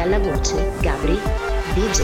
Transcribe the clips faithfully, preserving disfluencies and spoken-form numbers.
alla voce Gabri D J.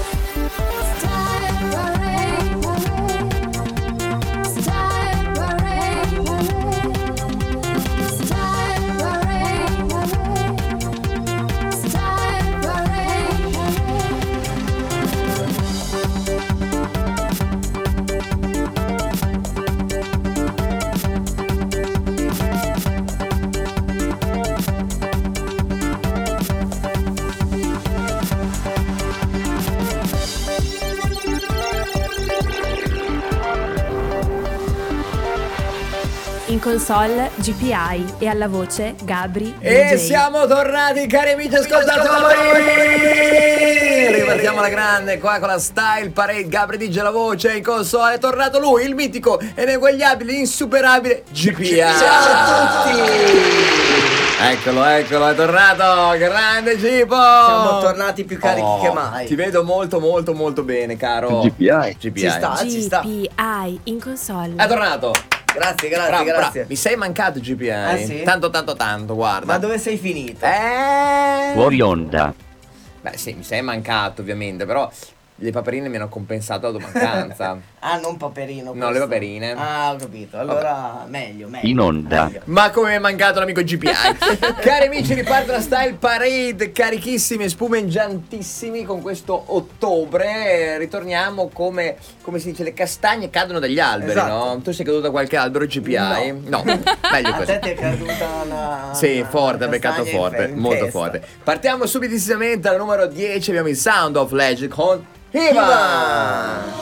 In console G P I e alla voce Gabri D J. E siamo tornati, cari amici ascoltatori! Ripartiamo alla grande qua con la Style Parade. Gabri D J alla voce, in console è tornato lui, il mitico e ineguagliabile, insuperabile G P I. Ciao a tutti! Eccolo, eccolo, è tornato, grande Gipo! Siamo tornati più carichi Oh, che mai. Ti vedo molto molto molto bene, caro G P I. G P I. Ci sta, ci sta. G P I in console. È tornato. Grazie, grazie, Bravo, grazie. bravo. Mi sei mancato G P I. Ah, sì? Tanto, tanto, tanto, guarda. Ma dove sei finito? Eh... Fuori onda. Beh sì, mi sei mancato ovviamente, però le paperine mi hanno compensato la tua mancanza. Ah, non Paperino. No, questo. le paperine. Ah, ho capito. Allora, meglio, meglio. In onda. meglio. Ma come mi è mancato l'amico G P I. Cari amici, riparte la Style Parade, carichissimi, spumeggiantissimi con questo ottobre. Ritorniamo come, come si dice, le castagne cadono dagli alberi, Esatto. no? Tu sei caduto da qualche albero G P I? No, meglio A così. te ti è caduta una... Sì, una forte, ha beccato castagna in forte, fe- in molto testa. forte. Partiamo subitissimamente al numero dieci, abbiamo il Sound of Legend con Ivan. Ivan.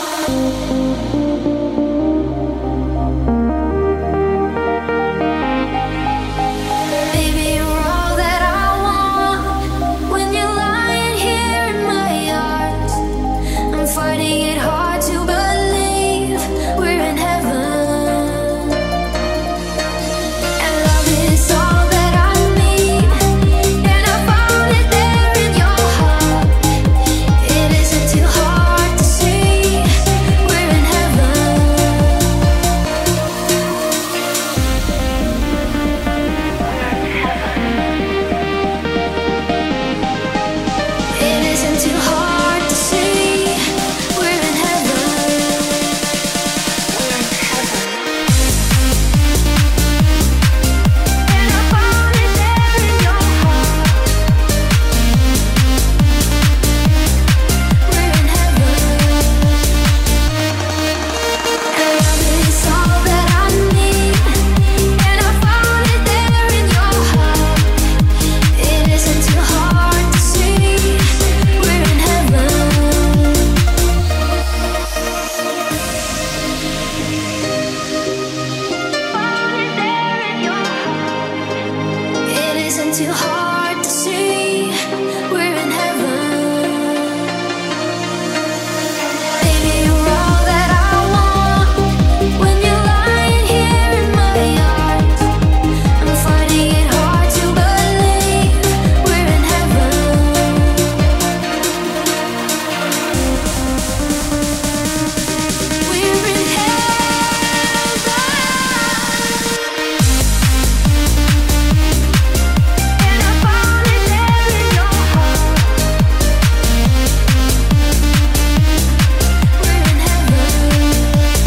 Baby, you're all that I want. When you're lying here in my arms, I'm finding it hard to believe we're in heaven. And love is all that I need, and I found it there in your heart. It isn't too hard to see we're in heaven. It isn't too hard to see we're in heaven. We're in heaven. And I found it there in your heart. We're in heaven. And love is all that I need, and I found it there in your heart. It isn't too hard to see we're in heaven. Found it there in your heart. It isn't too hard to see we're in heaven. Baby, you're all that I want. When you're lying here in my arms, I'm finding it hard to believe we're in heaven. We're in heaven. And I found it there in your heart. We're in heaven.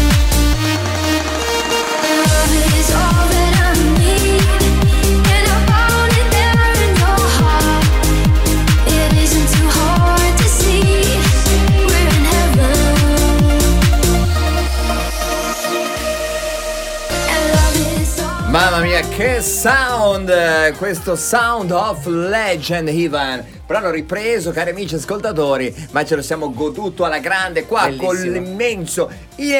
Love is all that I need, and I found it there in your heart. It isn't too hard to see we're in heaven. And love is all. Mamma mia, che sound! Questo Sound of Legend, Ivan. Però hanno ripreso, cari amici ascoltatori, ma ce lo siamo goduto alla grande qua Bellissimo. con l'immenso.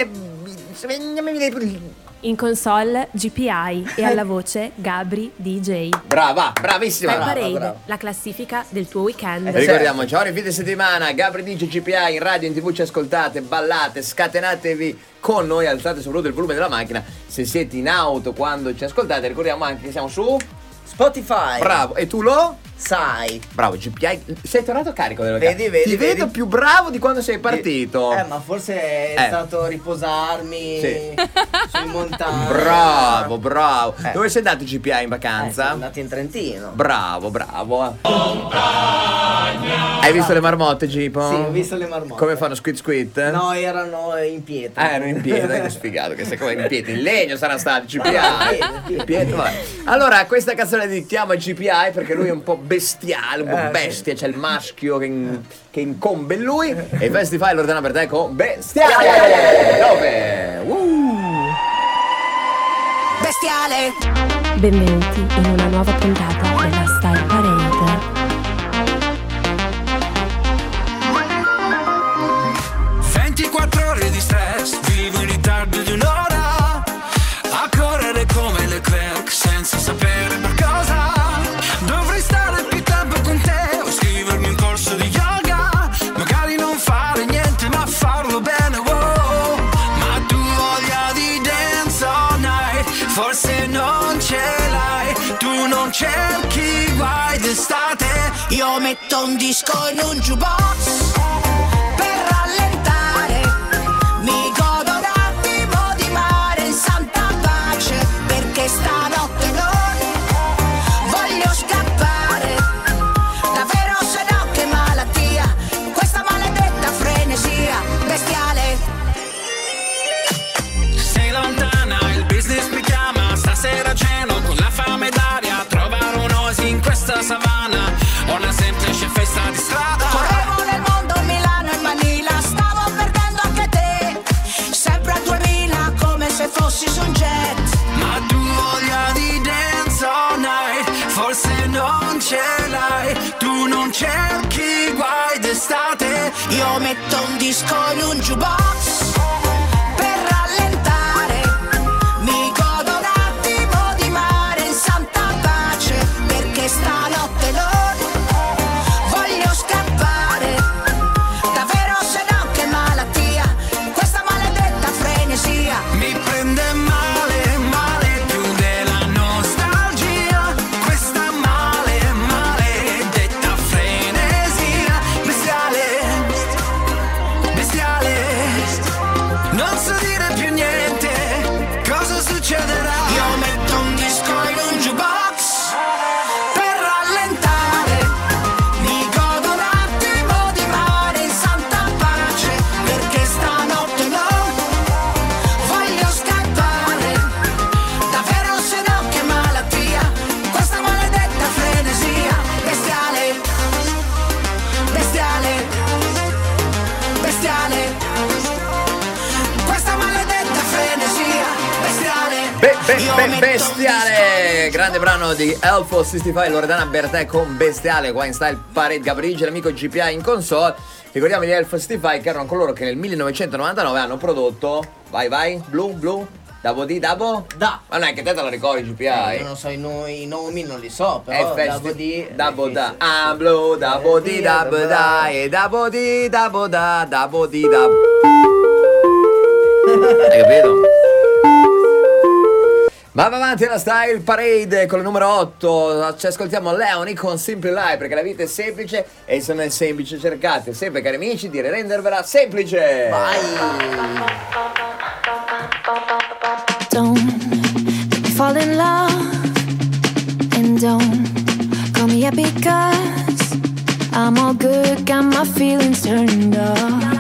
In console G P I e alla voce Gabri D J. Brava, bravissima. Style brava, Parade, brava. la classifica del tuo weekend. Eh, Ricordiamoci, ogni fine settimana Gabri D J G P I in radio, in tv ci ascoltate, ballate, scatenatevi con noi, alzate soprattutto il volume della macchina. Se siete in auto quando ci ascoltate, ricordiamo anche che siamo su Spotify. Bravo, e tu lo? sai. Bravo, G P I. Sei tornato carico delle Vedi, vacanze. vedi, Ti vedi. vedo più bravo di quando sei partito. Eh, ma forse è Eh. stato riposarmi Sì. sui montagni. Bravo, bravo. Eh. Dove sei andato G P I in Eh, siamo vacanza? andati in Trentino. Bravo, bravo. Hai visto le marmotte, Gipo? Sì, ho visto le marmotte. Come fanno squid squid? No, erano in pietra. Ah, erano in pietra, che sfigato, che sei come in pietra, in legno saranno stati G P I. in pietra. Pietra, vabbè. Allora, questa canzone la dedichiamo a G P I perché lui è un po' bestiale, un po' Eh, bestia, c'è il maschio che, in- che incombe in lui. E il Festify Loredana Bertè con Bestiale! Dove? Uh. Bestiale. Benvenuti in una nuova puntata della Style Parade. ventiquattro ore di stress, vivo in ritardo di un'ora, a correre come Leclerc senza sapere per cosa. Dovrei stare più tempo con te o scrivermi un corso di yoga, magari non fare niente ma farlo bene, wow. Ma tu voglia di dance all night, forse non ce l'hai, tu non cerchi guai d'estate. Io metto un disco in un jukebox per rallentare. Mi godo un attimo di mare in santa pace, perché stanotte non voglio scappare. Davvero se no che malattia, questa maledetta frenesia bestiale. Sei lontana, il business mi chiama, stasera ceno con la fame d'aria, trovare un'oasi in questa savana, o una semplice festa di strada. Correvo nel mondo, Milano e Manila, stavo perdendo anche te, sempre a duemila come se fossi su un jet. Ma tu voglia di dance all night, forse non ce l'hai, tu non cerchi guai d'estate. Io metto un disco in un jukebox per rallentare. Mi godo un attimo di mare in santa pace, perché stanotte non voglio scappare. Davvero se no che malattia, questa maledetta frenesia. Mi prende male, male più della nostalgia, questa male, maledetta frenesia bestiale, bestiale. Non so dire più niente, cosa succederà? Io metto un disco in un jukebox per rallentare. Mi godo un attimo di mare in santa pace, perché stanotte non voglio scappare. Davvero se no che malattia, questa maledetta frenesia bestiale, bestiale, bestiale. Questa maledetta frenesia bestiale. Be- be- Io be- metto bestiale! Grande brano di Elfo sessantacinque, Loredana Bertè con Bestiale qua in Style Parade. Gabriele, l'amico G P I in console. Ricordiamo gli Elfo sessantacinque che erano coloro che nel millenovecentonovantanove hanno prodotto. Vai, vai, blu, blu. Dabo di, dabo? Da. Ma non è che te te la ricordi G P Eh, I? io non so i, no- i nomi, non li so, È però festi- Dabo di Dabo da, sì, ah sì. blu, dabo di, Eh, dabo sì, da, e dabo di, dabo da, dabo di, dabo. Hai capito? Ma va avanti alla Style Parade con il numero otto. Ci ascoltiamo Leoni con Simple Life, perché la vita è semplice e se non è semplice cercate sempre, cari amici, di rendervela semplice. Vai. Don't make me fall in love, and don't call me up because I'm all good, got my feelings turned off.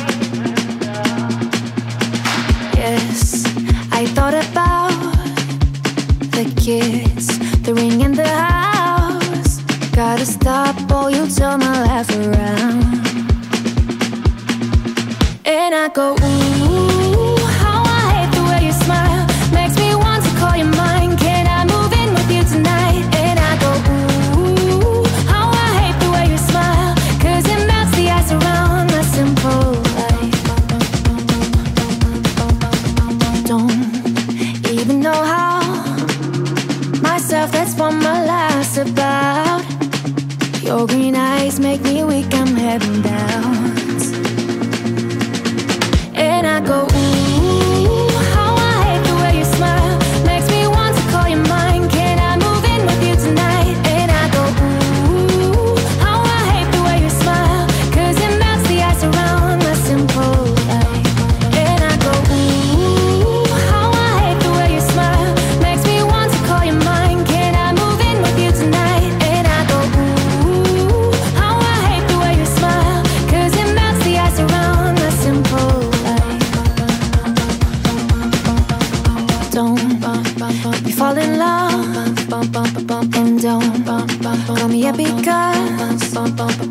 Yes, I thought about the kids, the ring in the house. Gotta stop or you'll turn my life around. And I go, ooh, how I hate the way you smile. Makes me want to call you mine. Can I move in with you tonight? And I go, ooh, how I hate the way you smile. Cause it melts the ice around my simple life. Don't even know how. Myself, that's what my life's about. Your green eyes make me weak, I'm heading down. And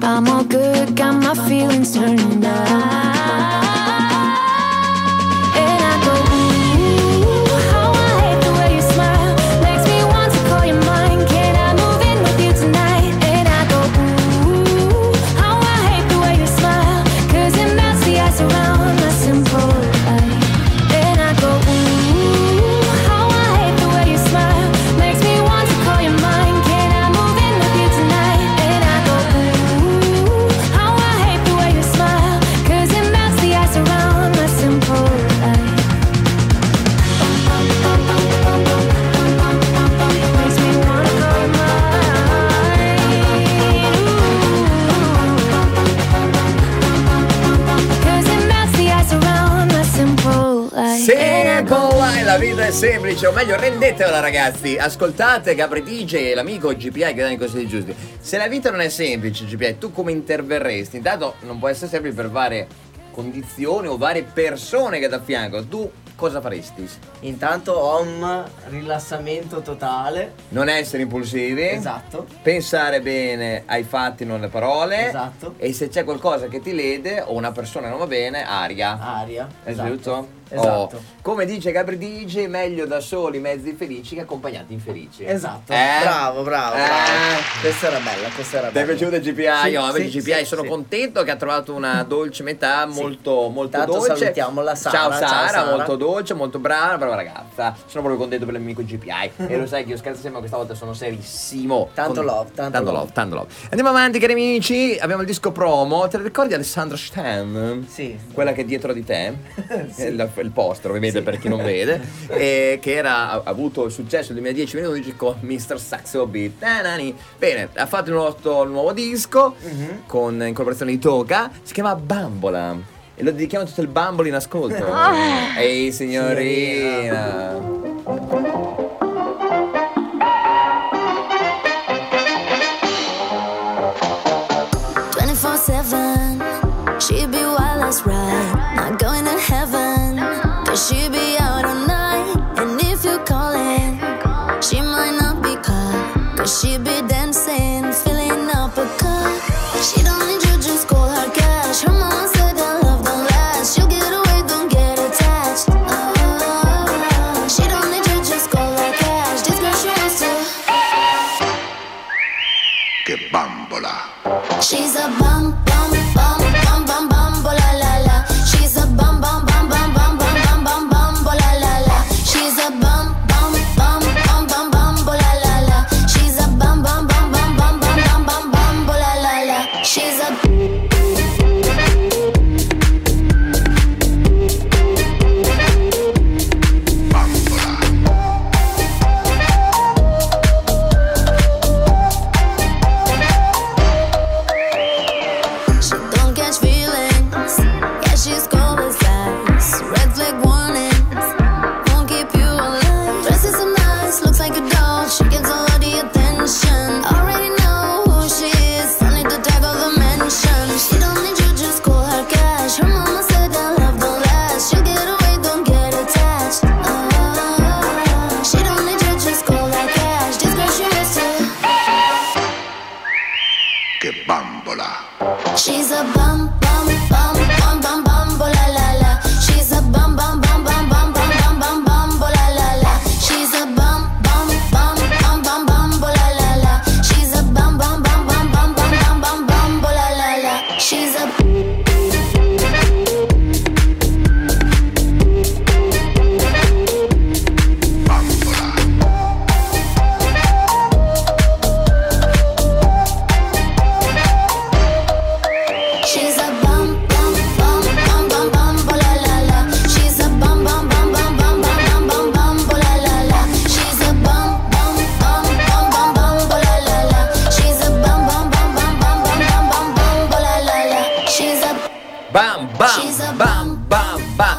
I'm all good, got my feelings turned up. And I go, ooh, how I hate the way you smile. Makes me want to call you mine. Can I move in with you tonight? And I go, ooh, how I hate the way you smile. Cause it melts the ice around my simple life. And I go, ooh, how I hate the way you smile. Makes me want to call you mine. Can I move in with you tonight? And I go, ooh, how I hate the way you smile. Cause it melts the ice around my simple life. Makes me wanna call you mine. Cause it melts the ice around my simple life. Simple Life, la vita è semplice, o meglio rendetevela ragazzi, ascoltate Gabri D J e l'amico G P I che danno i consigli giusti. Se la vita non è semplice, G P I, tu come interverresti? Intanto non può essere semplice per varie condizioni o varie persone che da fianco, tu cosa faresti? Intanto home, rilassamento totale. Non essere impulsivi, Esatto. pensare bene ai fatti, non alle parole. Esatto. E se c'è qualcosa che ti lede o una persona non va bene, aria. Aria. È Esatto. giusto? Esatto. Oh, come dice Gabri D J, meglio da soli mezzi felici che accompagnati infelici. Esatto. Eh? Bravo, bravo, Eh? bravo. Questa era bella, questa era Ti è bella. piaciuta G P I? Sì, oh, sì, G P I sì, sono sì. contento che ha trovato una dolce metà molto, molto Tanto dolce. salutiamola, Sara. Ciao Sara, Ciao, Sara. molto dolce, molto brava, brava ragazza. Sono proprio contento per l'amico G P I. E lo sai che io scherzo sempre, ma questa volta sono serissimo. Tanto Con- love, tanto tanto love. love, tanto love. Andiamo avanti cari amici, abbiamo il disco promo. Te lo ricordi Alessandra Stan? Sì. Quella che è dietro di te, Sì. il, il poster ovviamente per chi non vede, e che era, ha avuto il successo nel duemiladodici minuti con mister Saxo Beat. Tanani. Bene, ha fatto il nuovo, il nuovo disco Mhm. con, in collaborazione di Toca, si chiama Bambola e lo dedichiamo a tutto il bambolo in ascolto. Ehi signorina. twenty-four seven, she be wild as right. Not going to heaven, cause she be out all night. And if you call it, she might not be caught, cause she be dancing, filling up a cup. She don't need you, just call her cash. Her mama said that love don't last. She'll get away, don't get attached. Oh, she don't need you, just call her cash. This girl she wants to. Che bambola. She's a bum bum bum bum bum bum la la la. She's a bum bum bum bum bum bum bum bum bum la la la. She's a bum bum bum bum bum bum la la la. She's a bum bum bum bum bum bum bum bum bum la la la. She's a She don't catch feelings. Yeah, she's cold as ice. Red flag warnings. Won't keep you alive. Dresses so nice, looks like a doll. She gets all of the attention. Already know who she is. Don't need to tag all the mentions. She don't need you, just call her cash. Her mama said that love don't last. She'll get away, don't get attached. Oh, she don't need you, just call her cash. This girl she wants to. Che bambola. She's a bum bum bum bum bum bum la la la. She's a bum bum bum bum bum bum bum bum bum la la la. She's a bum bum bum bum bum bum la la la. She's a bum bum bum bum bum bum bum bum la la la. She's a She's a bum bum bum bum bum bum la la la. She's a bum bum bum bum bum bum bum bum la la la. She's a bum bum bum bum bum bum la la la. She's a bum bum bum bum bum bum bum bum la la la. She's a Bam bam bam bam bam.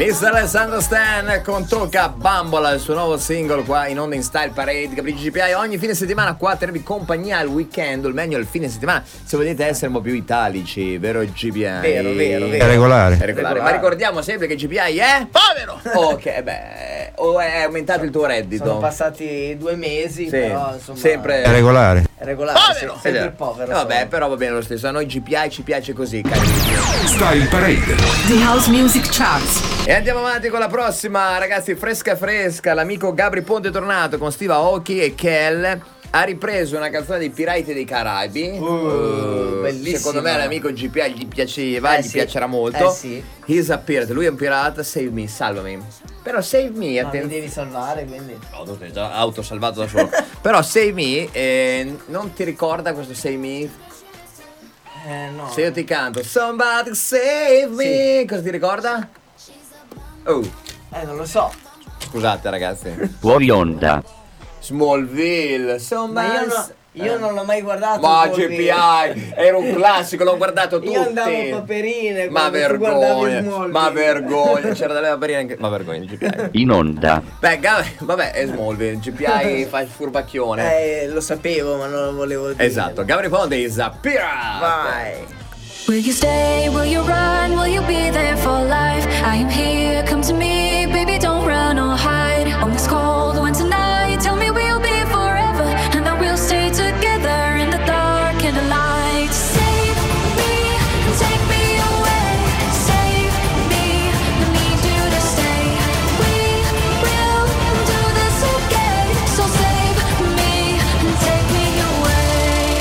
mister Alessandro Stan con Tocca Bambola, il suo nuovo singolo qua in onda in Style Parade. Gabri G P I ogni fine settimana qua a tenervi compagnia al weekend, o meglio il fine settimana, se volete essere un po' più italici, vero G P I? Vero, vero, vero. È regolare. È regolare. Ma ricordiamo sempre che G P I è povero. Ok, beh, o è aumentato il tuo reddito? Sono passati due mesi, Sì, però insomma sempre È regolare. è regolare. povero. se- sempre Eh, povero. Vabbè, sono. però va bene lo stesso. A noi G P I ci piace così, cari. Style Parade. The House Music Charts. E andiamo avanti con la prossima, ragazzi, fresca fresca. L'amico Gabri Ponte è tornato con Steve Aoki e Kel. Ha ripreso una canzone dei Pirati dei Caraibi. Uh, bellissima. Secondo me l'amico G P I gli piaceva, Eh gli sì. piacerà molto. Eh sì. He's a pirate, lui è un pirata, save me, salvami. Però save me, Ma mi attenzione. devi salvare, quindi. No, tu sei già autosalvato da solo. Però save me, eh, non ti ricorda questo save me? Eh no. Se io ti canto Somebody save me, cosa ti ricorda? Oh, Eh non lo so. scusate ragazzi. Fuori onda. Smallville, Ma Somebody io, no- io non l'ho mai guardato. Ma il G P Smallville. I era un classico, l'ho guardato tutti. Io andavo a Paperine. Ma quando tu guardavi vergogna, Smallville. ma vergogna, c'era delle paperine anche. Ma vergogna G P I. In onda. Beh, Gab- vabbè, è Smallville, G P I fa il furbacchione. Eh, lo sapevo, ma non lo volevo dire. Esatto, Gabri Ponte is a pirate. Vai. Will you stay? Will you run? Will you be there for life? I am here, come to me, baby, don't run or hide. On this cold winter night, tell me we'll be forever, and that we'll stay together in the dark and the light. Save me, take me away. Save me, I need you to stay. We will do this again. So save me and take me away.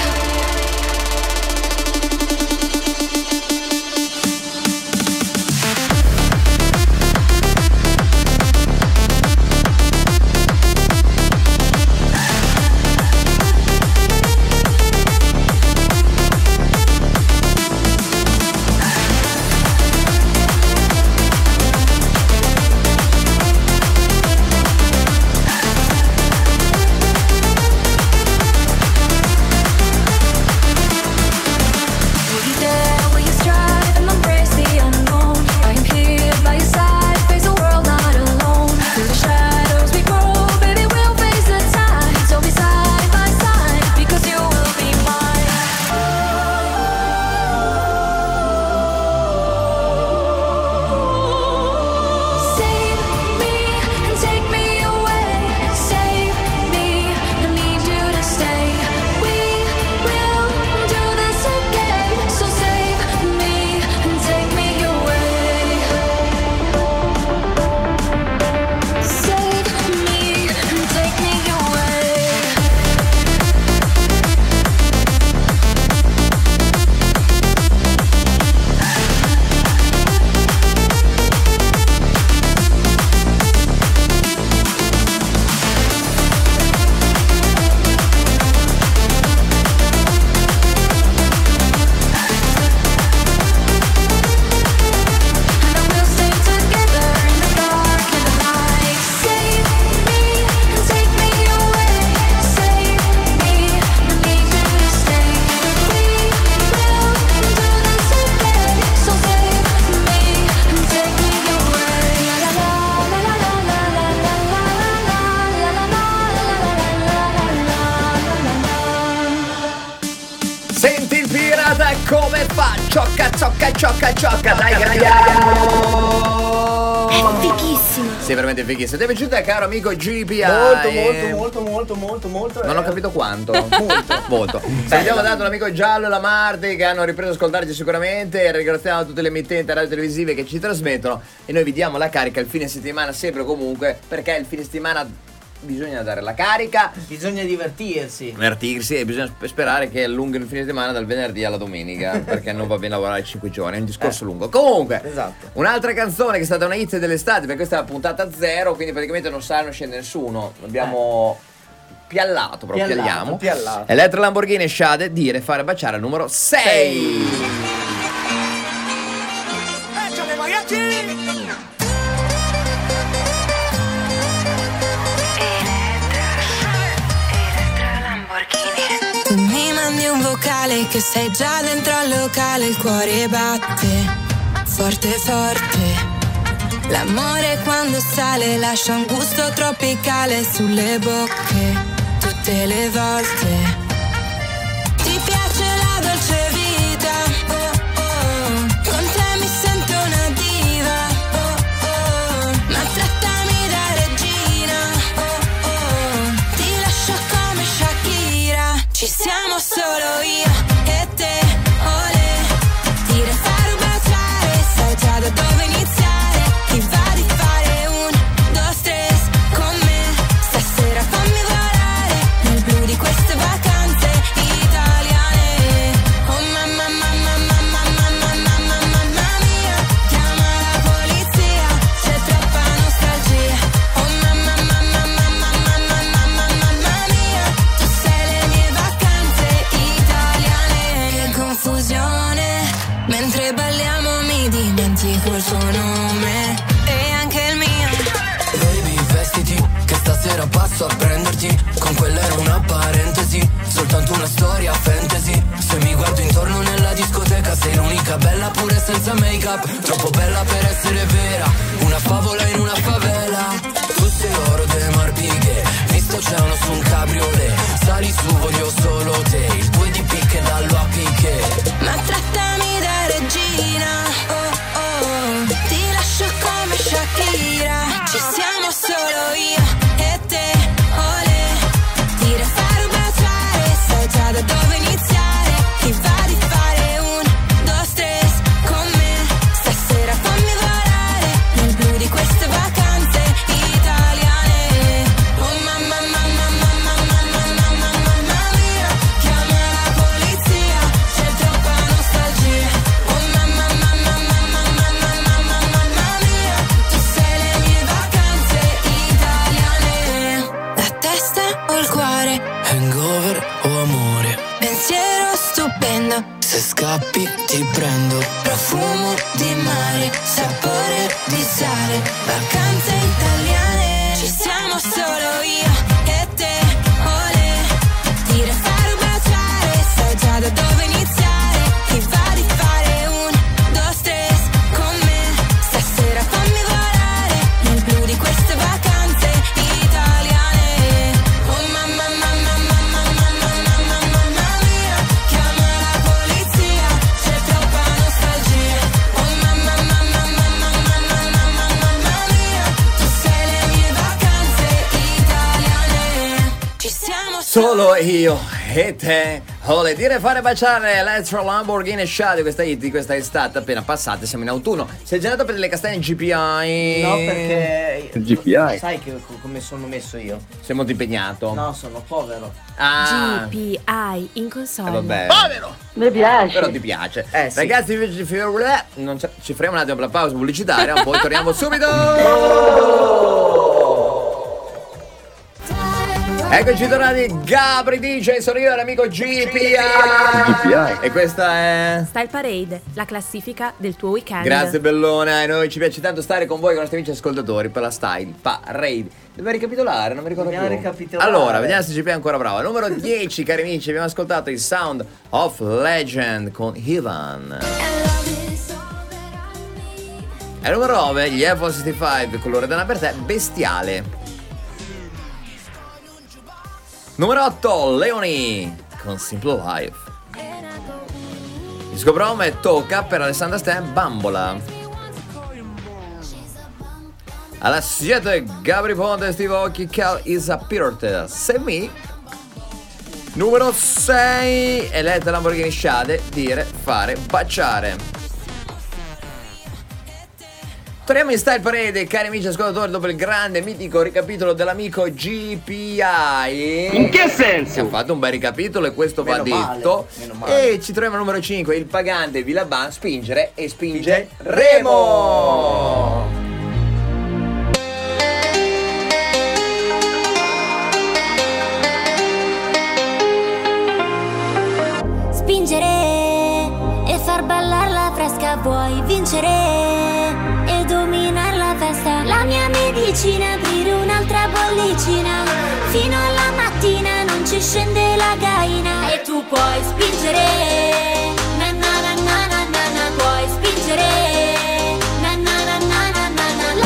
Will you dare, will you strive and embrace the unknown? I am here by your side, face the world not alone. Through the shadows we grow, baby, we'll face the tide. So be side by side, because you will be mine. Save me and take me away. Save me, I need you to stay. We will do this again. So save me and take me away. Save me and take me away. And then we'll stay together in the dark and the light. Save me and take me away. Save me, I need you to stay. We will do this again. So save me and take me away. La la la la la la la la la la la la. Senti il pirata come fa? Ciocca, ciocca, ciocca, ciocca. Dai che andiamo. È fighissimo. Sei veramente fighissimo. Ti è piaciuta, caro amico G P I? Molto, molto, molto, molto, molto, molto. Non ho eh. capito quanto. Molto. Molto. Salutiamo tanto l'amico Giallo e la Marti che hanno ripreso ad ascoltarci sicuramente. E ringraziamo tutte le emittenti radio televisive che ci trasmettono. E noi vi diamo la carica il fine settimana, sempre comunque, perché il fine settimana bisogna dare la carica, Bisogna divertirsi. divertirsi e bisogna sp- sperare che allunghi il fine settimana dal venerdì alla domenica. Perché non va bene lavorare cinque giorni, è un discorso Eh. lungo. Comunque, Esatto. un'altra canzone che è stata una hit dell'estate, perché questa è la puntata zero, quindi praticamente non sa, non scende nessuno. Abbiamo piallato, proprio Piallato, pialliamo. piallato. Elettra Lamborghini e Shade, dire fare baciare al numero sei. Tu mi mandi un vocale che sei già dentro al locale, il cuore batte forte forte. L'amore quando sale lascia un gusto tropicale sulle bocche, tutte le volte. Ti piace la dolce vita, oh oh, con te mi sento una diva, oh oh, ma trattami da regina, oh oh, ti lascio come Shakira. Ci siamo solo io e te, olè, ti fare un baciare, sai già da dove iniziare. Ti va di fare un, due, tre con me, stasera fammi volare nel blu di queste vacanze italiane. Oh mamma mamma mamma mamma mamma mamma mia, chiama la polizia, c'è troppa nostalgia. Oh mamma mamma mamma mamma mamma mamma mia, tu sei le mie vacanze italiane. Che confusione, mentre balliamo mi dimentico il suo nome e anche il mio. Baby, vestiti, che stasera passo a prenderti. Con quella era una parentesi, soltanto una storia fantasy. Se mi guardo intorno nella discoteca sei l'unica bella pure senza make up. Troppo bella per essere vera, una favola in una favela. Tu sei oro de Marpighe, visto c'è uno su un cabriolet. Sali su, voglio solo te, il due di picche dallo a picche. Ma trattami da regina, oh oh, ti lascio come Shakira. Ci siamo solo io e te, olè, ti fare un baciare, sai già da dove iniziare. Ti va di fare un, due, tre con me, stasera fammi volare nel blu di queste vacanze italiane. Oh mamma mamma mamma mamma mamma mamma mia, chiama la polizia, c'è troppa nostalgia. Oh mamma mamma mamma mamma mamma mamma mia, tu sei le mie vacanze italiane. La testa o il cuore, Hangover o amore, pensiero stupendo, se scappi ti prendo. profumo di mare, sapore di sale, vacanze italiane. Ci siamo solo io e te, olè, ti fare un baciare, sai già da dove iniziare. Ti va di fare un, due, tre con me, stasera fammi volare nel blu di queste vacanze italiane. Oh mamma mamma mamma mamma mamma mamma mia, chiama la polizia, c'è troppa nostalgia. Oh mamma mamma mamma mamma mamma mamma mia, tu sei le mie vacanze italiane. Ci siamo Solo io e te. Ole, dire fare baciare Electro Lamborghini Shadow, questa hit di questa estate appena passata, siamo in autunno. Sei già andato per le castagne G P I? No, perché G P I? sai che come sono messo io? Sei molto impegnato. No, sono povero. Ah. G P I in console. Eh, vabbè. Povero! Mi piace. Però ti piace. Eh, sì. Ragazzi, ci, ci, non c'è- ci fermiamo un attimo per la pausa pubblicitaria, poi torniamo subito. Eccoci tornati, Gabri D J, sono io e l'amico G P I. G P I. E questa è... Style Parade, la classifica del tuo weekend. Grazie bellona, e noi ci piace tanto stare con voi, con i nostri amici ascoltatori per la Style Parade. Deve ricapitolare, non mi ricordo Dobbiamo più. ricapitolare. Allora, vediamo se G P I è ancora brava. Numero dieci, cari amici, abbiamo ascoltato il Sound of Legend con Ivan. E numero nove, gli F sessantacinque con Loredana per te, Bestiale. Numero otto, Leonie con Simple Life. Il scoprome è Tocca per Alessandra Stan, Bambola. Alla siete, Gabri Ponte, Steve Occhi, Cal Isa Pirte, Save Me. Numero sei, Eletta Lamborghini Shade, dire, fare, baciare. Torniamo in Style Parade, cari amici ascoltatori, dopo il grande mitico ricapitolo dell'amico G P I. In che senso? Ha fatto un bel ricapitolo e questo va Meno male, detto. meno male. E ci troviamo al numero cinque, il pagante Villaban, spingere e spinge Remo. Spingere e far ballare la fresca, vuoi vincere e dominare la festa. La mia medicina, aprire un'altra bollicina, fino alla mattina non ci scende la gaina. E tu puoi spingere, na na na na na na na, puoi spingere, na na na na na na na.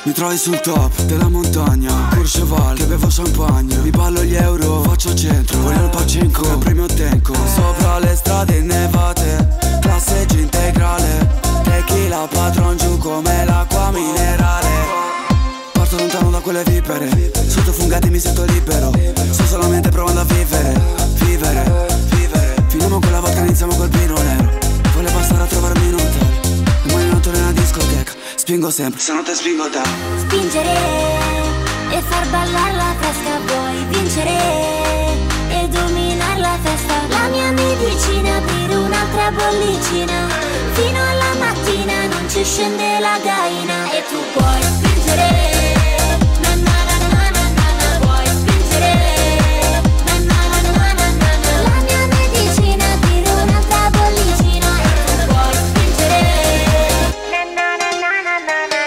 Mi trovi sul top della montagna, Courchevel che bevo champagne. Mi ballo gli euro, faccio centro, voglio il pacinco, che premio ottengo. Sopra le strade innevate, classeggio integrale, tequila patron giù come l'acqua minerale. Parto lontano da quelle vipere, sotto fungati mi sento libero. Sto solamente provando a vivere, vivere, vivere. Finiamo con la vodka, iniziamo col vino nero. Vuole passare a trovarmi in hotel, domani notte nella discoteca. Spingo sempre, se non te spingo te. Spingere e far ballare la fresca, vuoi vincere e dominare la festa. La mia medicina, aprire un'altra bollicina, fino alla mattina non ci scende la gaina. E tu puoi spingere, na na na na na na na, puoi spingere, na na na na na na na. La mia medicina, aprire un'altra bollicina, e tu puoi spingere, na na na na na na na.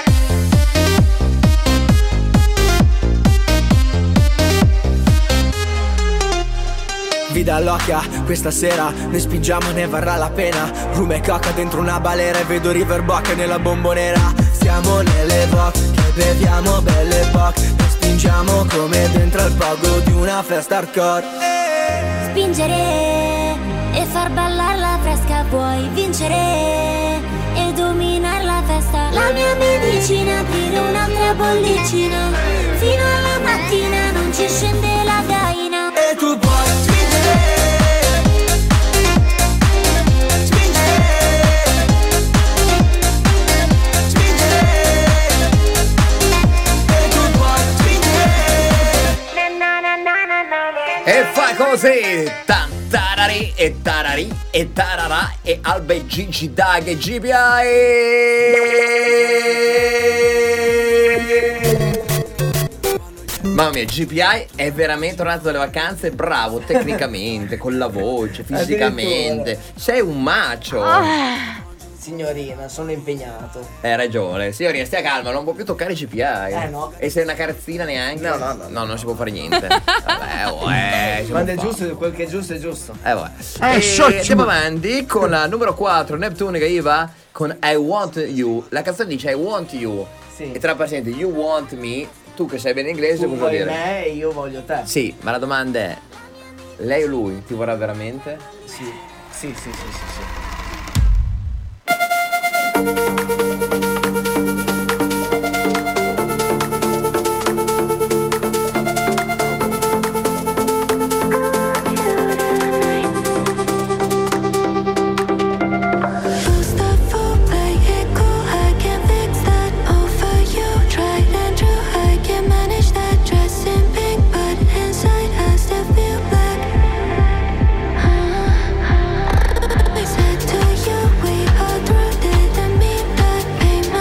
Vida loca, questa sera ne spingiamo, ne varrà la pena. Rum e coca dentro una balera e vedo River Bock nella bombonera. Siamo nelle Vogue, che beviamo belle Bock e spingiamo come dentro al pogo di una festa hardcore. Spingere e far ballare la fresca, vuoi vincere e dominare la festa. La mia medicina, aprire un'altra bollicina, fino alla mattina non ci scende la gaina. E tu puoi spingere, spingere, spingere, e tu puoi spingere. E fa così, tan tarari e tarari e tararà e albe Gigi Dag e G P I. Mamma mia, G P I è veramente tornato dalle vacanze bravo tecnicamente, con la voce, fisicamente. Sei un macio. Ah. Signorina, sono impegnato. Hai ragione, signorina, stia calma, non può più toccare G P I. Eh no. E sei una carezzina neanche? No, no, no. No, non si può fare niente. Vabbè, uè, quando è giusto, quel che è giusto è giusto. Eh vabbè. Eh, E sciocchi. andiamo avanti con la numero quattro, Neptune che va con I Want You. La canzone dice I Want You. Sì. E tra pazienti, you want me. Tu che sai bene inglese, Tu cosa vuoi vuol dire? me e io voglio te. Sì, ma la domanda è: lei o lui ti vorrà veramente? Sì, sì, sì, sì, sì, sì. I said to you, we all through didn't mean that.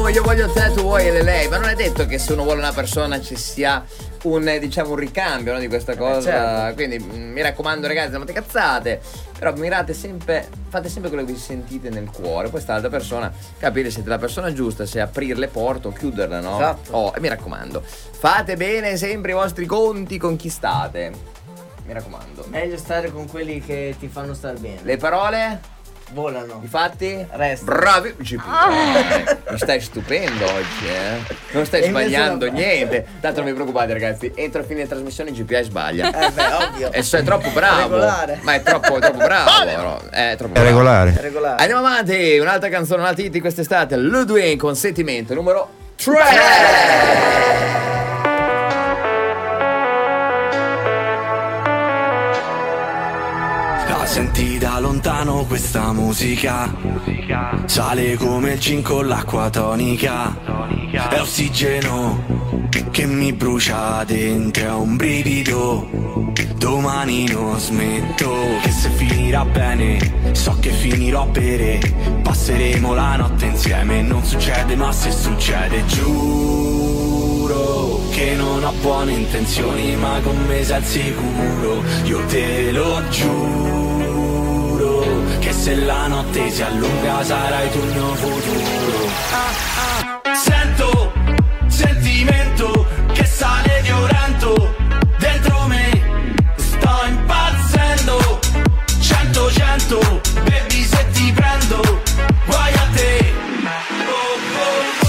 come io voglio te, tu vuoi lei, ma non è detto che se uno vuole una persona ci sia un, diciamo, un ricambio, no, di questa cosa, certo. Quindi mi raccomando ragazzi, non fate cazzate, però mirate sempre, fate sempre quello che vi sentite nel cuore, poi sta l'altra persona capire se siete la persona giusta, se aprirle le porte o chiuderle, no? Esatto. Oh, e mi raccomando, fate bene sempre i vostri conti con chi state, mi raccomando. Meglio stare con quelli che ti fanno star bene. Le parole? Volano. I fatti? Resta. Bravi G P I. Mi stai stupendo oggi, eh? Non stai E invece sbagliando no. niente. Tanto non vi preoccupate ragazzi, entro a fine trasmissione G P I sbaglia. Eh beh, ovvio. E sei troppo bravo. Regolare. Ma è troppo, troppo bravo. No? È troppo È bravo. regolare. È regolare. Andiamo avanti, un'altra canzone, una hit di quest'estate, Ludwig con Sentimento numero tre. Senti da lontano questa musica, sale come il gin con l'acqua tonica, è ossigeno che mi brucia dentro, è un brivido, domani non smetto, che se finirà bene, so che finirò a bere, passeremo la notte insieme, non succede ma se succede giuro che non ho buone intenzioni ma con me sei al sicuro, io te lo giuro che se la notte si allunga sarai tu il mio futuro. Ah, ah. Sento sentimento che sale violento dentro me, sto impazzendo, cento cento, baby se ti prendo, guai a te. Oh, oh, oh.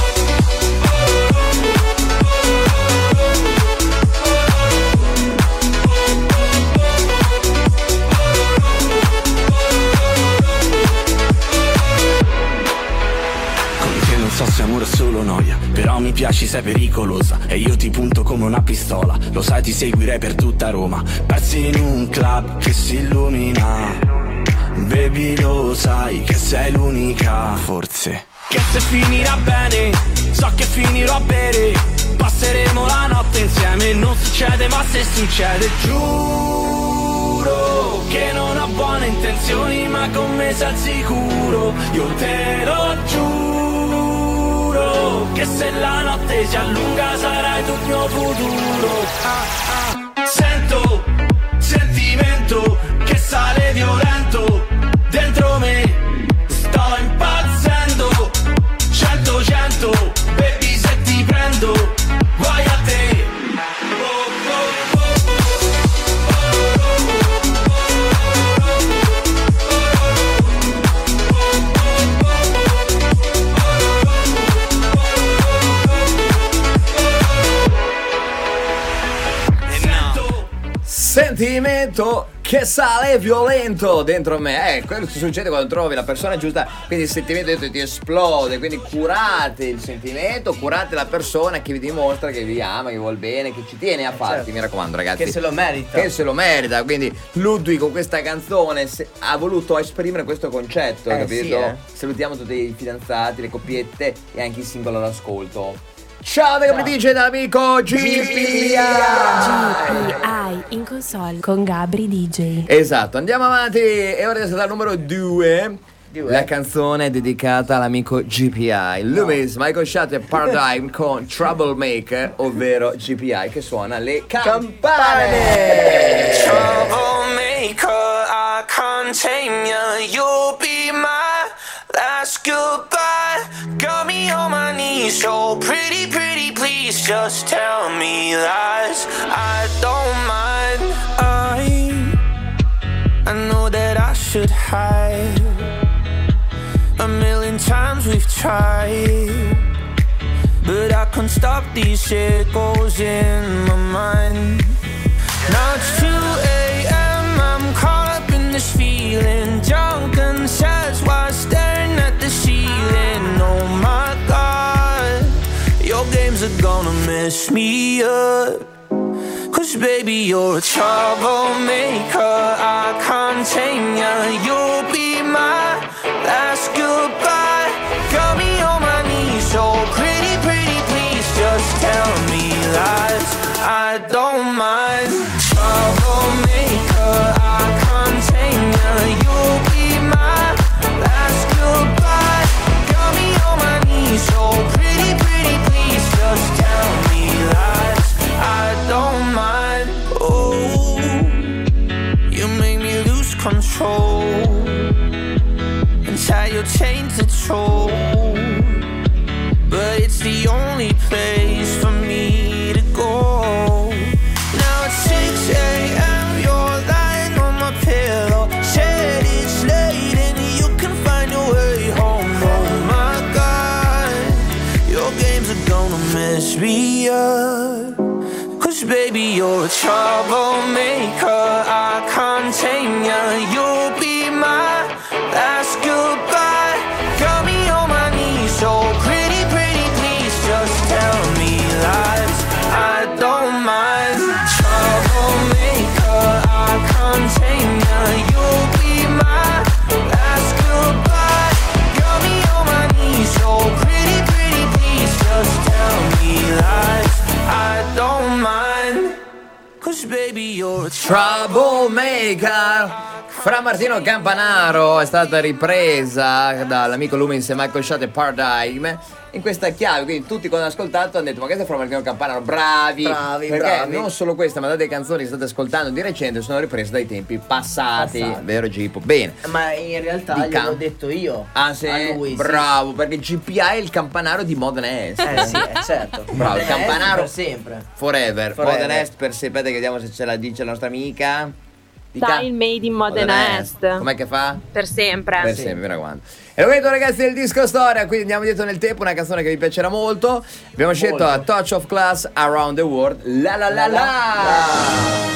So se amore è solo noia, però mi piaci, sei pericolosa e io ti punto come una pistola, lo sai ti seguirei per tutta Roma, persi in un club che si illumina, baby lo sai che sei l'unica, forse che se finirà bene, so che finirò a bere, passeremo la notte insieme, non succede ma se succede giuro che non ho buone intenzioni ma con me sei al sicuro, io te lo giuro che se la notte si allunga sarai tu il mio futuro. Ah, ah. Sento sentimento che sale violento dentro me, sto impazzendo, cento cento, baby se ti prendo, guai a te. Oh, oh, oh. Sentimento che sale violento dentro me. Eh, quello che succede quando trovi la persona giusta. Quindi il sentimento dentro ti esplode. Quindi curate il sentimento, curate la persona che vi dimostra che vi ama, che vi vuol bene, che ci tiene a farti, certo. Mi raccomando ragazzi, che se lo merita. Che se lo merita. Quindi Ludwig con questa canzone se, ha voluto esprimere questo concetto, eh, capito? Sì, eh. Salutiamo tutti i fidanzati, le coppiette e anche i singoli all'ascolto. Ciao da Gabri D J dall'amico G P I. G P I in console con Gabri D J. Esatto, andiamo avanti. E ora è al numero due. La canzone è dedicata all'amico G P I. No. Loomis, Michael Shutter Paradigm con Troublemaker, ovvero G P I che suona le campane. Troublemaker, I can't tame ya. You'll be my last goodbye. Got me on my knees, so pretty, pretty, please just tell me lies. I don't mind. I, I know that I should hide. A million times we've tried, but I can't stop these echoes in my mind. Now it's two a.m. I'm caught up in this feeling, drunk and sad while staring at the ceiling. Oh my God, your games are gonna mess me up. Cause baby you're a troublemaker, I can't tame ya. You'll be my last goodbye. Got me on my knees, so pretty, pretty, please just tell me lies. I don't mind. Troublemaker, I can't tame ya. You'll be my last goodbye. Got me on my knees, so atmosphere. Cause baby, you're a troublemaker, I can't tame ya. You'll be my last goodbye. Got me on my knees, so pretty, pretty, please just tell me lies, I don't mind. Troublemaker, I can't tame ya. You'll be my last goodbye. Got me on my knees, so pretty, pretty, please just tell me lies, I don't mind. Cause baby, you're a Troublemaker. Fra Martino Campanaro è stata ripresa dall'amico Lumens e Michael Shot e Paradigm in questa chiave, quindi tutti quando hanno ascoltato hanno detto ma questo è Fra Martino Campanaro, bravi, Bravi, perché bravi. non solo questa ma delle canzoni che state ascoltando di recente sono riprese dai tempi passati, Passati. vero Gippo? Bene. Ma in realtà Di gliel'ho Cam- detto io. Ah sì? A lui, sì. Bravo, perché G P I è il Campanaro di Modena Est. Eh sì, eh, certo. Bravo, il Modena Est Campanaro per sempre. Forever, Forever. Modena Est per sempre. Aspetta che vediamo se ce la dice la nostra amica. Dica. Style made in Modena Est. Com'è che fa? Per sempre. Per sempre, mi raccomando. È il momento ragazzi del disco storia, quindi andiamo dietro nel tempo, una canzone che vi piacerà molto. Abbiamo scelto a Touch of Class, Around the World, la la la la.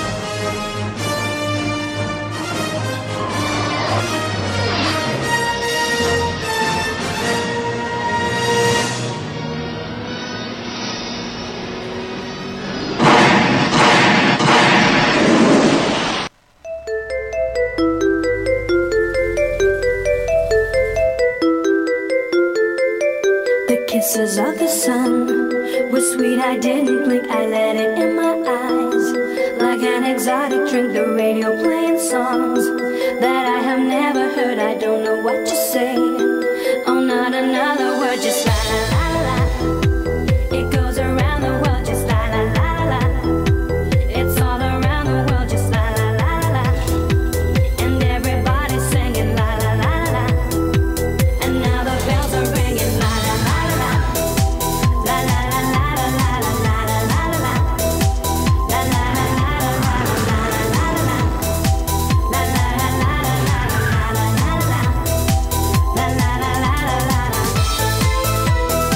The kisses of the sun were sweet, I didn't blink, I let it in my eyes. Like an exotic drink, the radio playing songs that I have never heard, I don't know what to say. Oh, not another word, just la la la la la. It goes around the world, just la la la la la. It's all around the world, just la la la la la. And everybody's singing la la la la la. And now the bells are ringing la la la la la. La la la la la la la la la la la. La la la la la la la la la la. La la la la la la la la la la. La la la la la la la.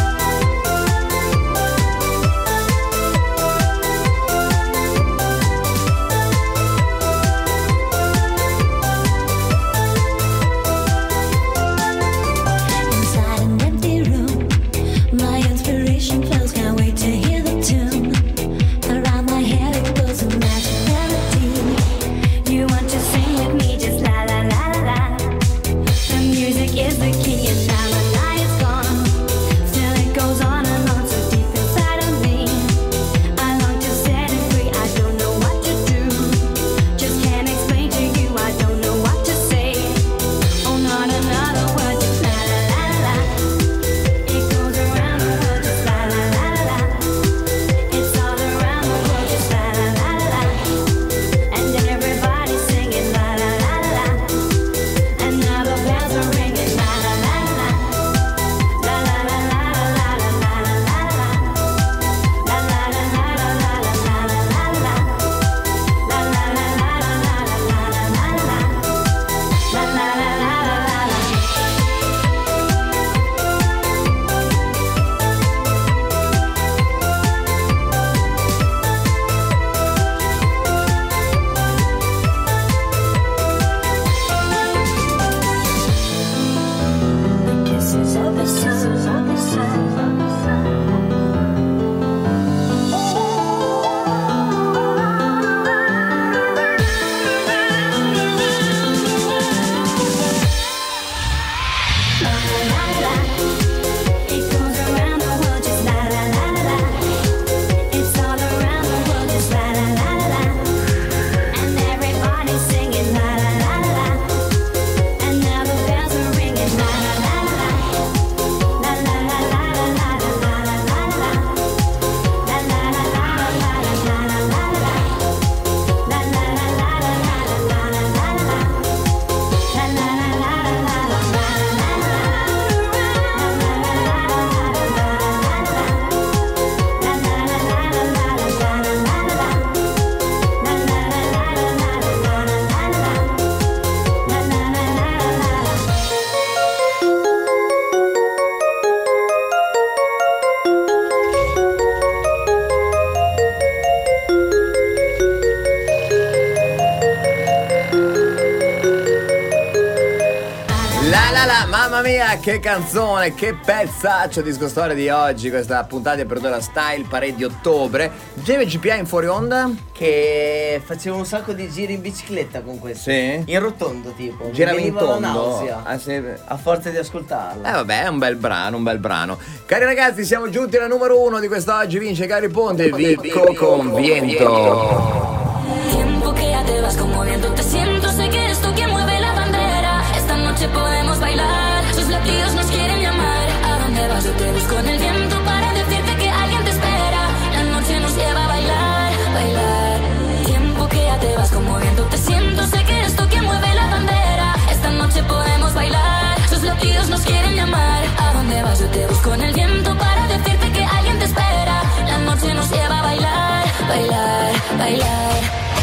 Mamma mia, che canzone, che pezzaccio disco storia di oggi, questa puntata di apertura Style Parade di ottobre. Geve G P A in fuori onda? Che facevo un sacco di giri in bicicletta con questo. Sì? In rotondo tipo. Girava Mi in veniva la tondo? nausea, Ah, sì. a forza di ascoltarla. Eh vabbè, è un bel brano, un bel brano. Cari ragazzi, siamo giunti alla numero uno di quest'oggi. Vince Gary Ponte, Vico con Viento. Tiempo que ya te vas conmoviendo, te siento, sé que esto que mueve la bandera. Esta noche podemos bailar, sus latidos nos quieren llamar. ¿A dónde vas? Yo te busco en el viento para decirte que alguien te espera. La noche nos lleva a bailar, bailar. Tiempo que ya te vas conmoviendo, te siento, sé que esto que mueve la bandera. Esta noche podemos bailar, sus latidos nos quieren llamar. ¿A dónde vas? Yo te busco en el viento para decirte que alguien te espera. La noche nos lleva a bailar, bailar, bailar.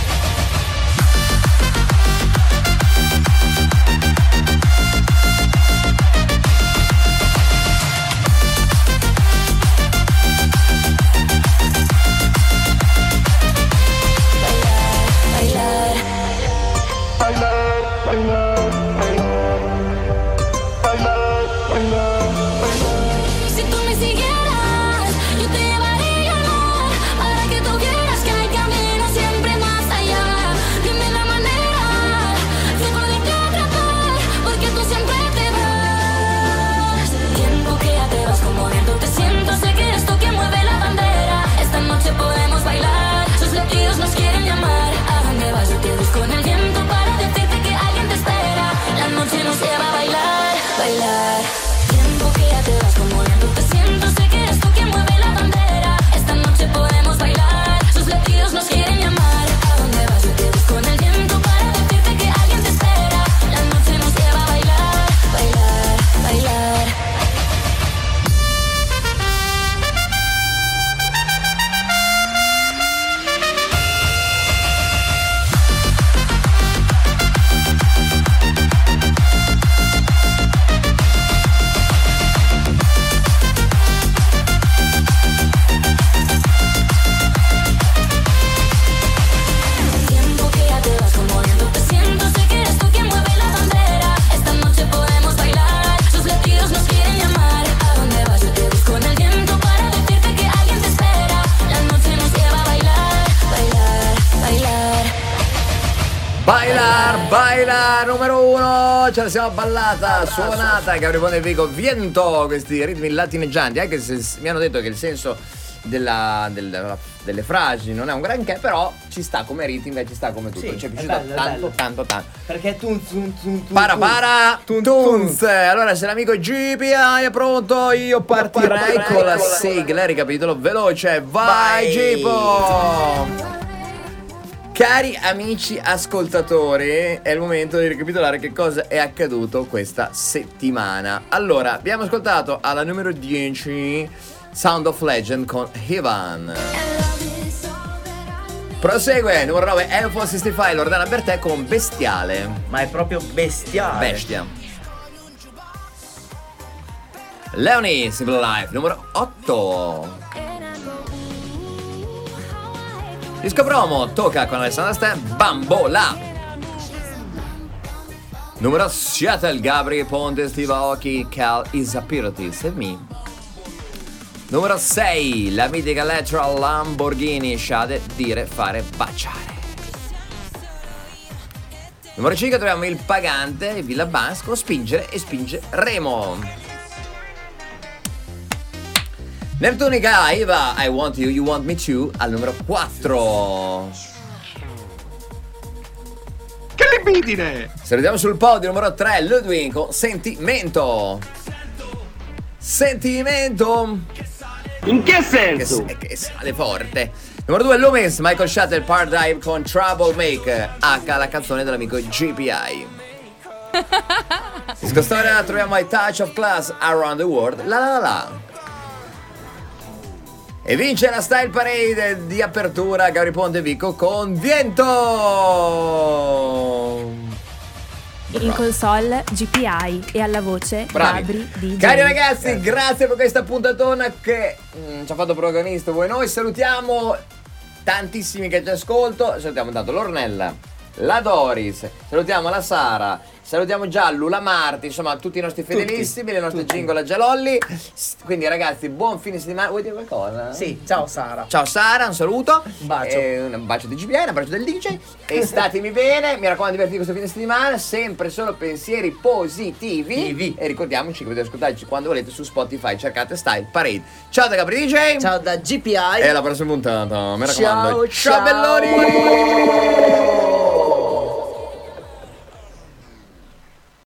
Si tú me siguieras, yo te llevaría al mar, para que tú vieras que hay camino siempre más allá. Dime la manera de poderte atrapar, porque tú siempre te vas. Tiempo que ya te vas conmoviendo, te siento, sé que esto que mueve la bandera. Esta noche podemos bailar, sus latidos nos quieren llamar. ¿A dónde vas? Yo te busco en el viento para decirte que alguien te espera. La noche nos lleva a bailar, bailar. Tiempo que ya te vas conmoviendo, te siento, sé que esto que mueve la bandera. Esta noche podemos bailar, sus latidos nos quieren llamar. ¿A dónde vas? Yo te busco en el viento para decirte que alguien te espera. La noche nos lleva a bailar, bailar, bailar. Tiempo que ya te vas conmoviendo, te siento, sé que esto que mueve la bandera. Esta noche podemos bailar, sus latidos nos quieren llamar. ¿A dónde vas? Yo te busco en el viento para decirte que alguien te espera. La noche nos lleva a bailar, bailar, bailar. Bailar, bailar, numero uno, ce la siamo ballata, suonata, Gabri Ponte e Vico, Viento, questi ritmi latineggianti, anche se s- mi hanno detto che il senso della, della- delle frasi non è un granché, però ci sta come ritmo e ci sta come tutto, Sì, ci è è piaciuto bello, è tanto, bello. tanto, tanto. Perché tun tun tun tun Para tun. para, Tun, tunz. Allora se l'amico G P A è pronto, io partirei con la sigla, ricapitolo veloce, vai Vai. Gipo! Cari amici ascoltatori, è il momento di ricapitolare che cosa è accaduto questa settimana. Allora, abbiamo ascoltato alla numero dieci Sound of Legend con Heaven. Prosegue, numero nove Air Force sessantacinque, Loredana Bertè con Bestiale. Ma è proprio bestiale. Bestia. Leonie, Simple Life, numero otto. Disco promo, tocca con Alessandra Stan, Bambola. Numero Seattle, Gabri Ponte, Steve Aoki, Cal Isapiroti, Save Me. Numero sei, la mitica Electra Lamborghini, Shade, dire, fare, baciare. Numero cinque troviamo il pagante, Villa Basco, spingere e spingeremo. Neptunica, Iva, I Want You, You Want Me Too, al numero quattro. Che libidine! Salutiamo sul podio, numero tre, Ludwig con Sentimento. Sentimento. In che senso? Che, che sale forte. Numero due, Loomis, Michael Shuttle, Pardive con Troublemaker, H, la canzone dell'amico G P I. Disco storia troviamo I Touch of Class, Around the World, la la la la. E vince la Style Parade di apertura Gabri Ponte e Vico con Viento. In console G P I e alla voce Bravi. Gabri D J. Cari ragazzi, grazie per questa puntatona che mm, ci ha fatto protagonista voi noi. Salutiamo tantissimi che ci ascolto. Salutiamo tanto l'Ornella, la Doris, salutiamo la Sara, salutiamo Giallo, la Marti, insomma tutti i nostri fedelissimi, le nostre jingle a Gialolli. S- Quindi ragazzi, buon fine settimana. Vuoi dire qualcosa? Sì, ciao Sara. Ciao Sara, un saluto. Un bacio. Eh, un bacio di G P I, un bacio del D J. E statemi bene, mi raccomando, divertiti questo fine settimana. Sempre solo pensieri positivi. Tivi. E ricordiamoci che potete ascoltarci quando volete su Spotify. Cercate Style Parade. Ciao da Gabri D J. Ciao da G P I. E alla prossima puntata. Mi raccomando. Ciao, ciao ciao. belloni.